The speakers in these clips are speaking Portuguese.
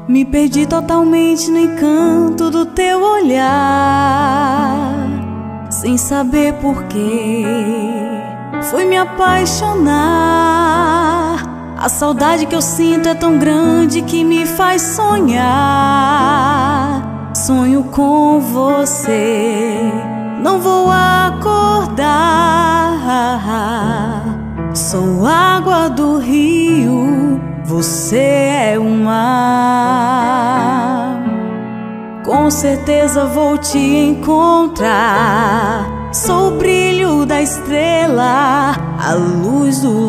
Me perdi totalmente no encanto do teu olhar, sem saber porquê. Fui me apaixonar. A saudade que eu sinto é tão grande que me faz sonhar. Sonho com você, não vou acordar. Sou água do rio, você é o mar. Com certeza vou te encontrar. Sou o brilho da estrela, a luz do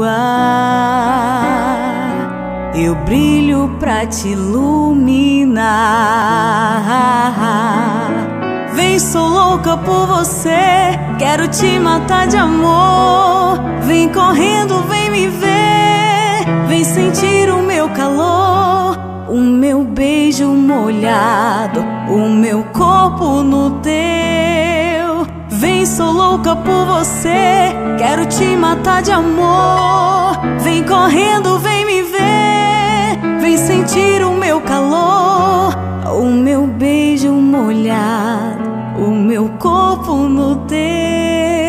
luar. Eu brilho pra te iluminar. Vem, sou louca por você, quero te matar de amor. Vem correndo, vem me ver, vem sentir o meu calor. O meu beijo molhado, o meu corpo no teu. Vem, sou louca por você, quero te matar de amor. Vem correndo, vem me ver, vem sentir o meu calor. O meu beijo molhado, o meu corpo no teu.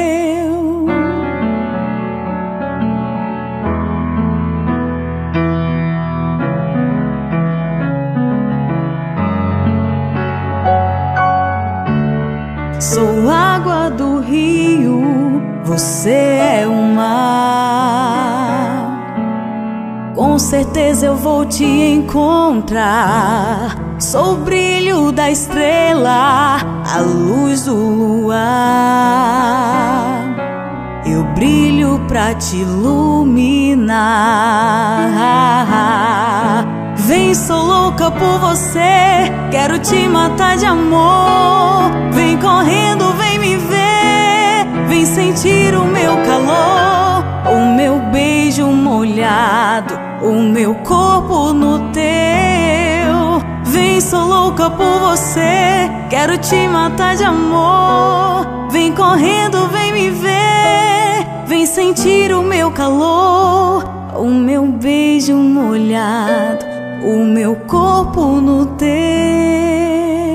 Sou água do rio, você é o mar. Com certeza eu vou te encontrar. Sou o brilho da estrela, a luz do luar. Eu brilho pra te iluminar. Vem, sou louca por você, quero te matar de amor. Vem correndo, vem me ver, vem sentir o meu calor. O meu beijo molhado, o meu corpo no teu. Vem, sou louca por você, quero te matar de amor. Vem correndo, vem me ver, vem sentir o meu calor. O meu beijo molhado, o meu corpo no teu.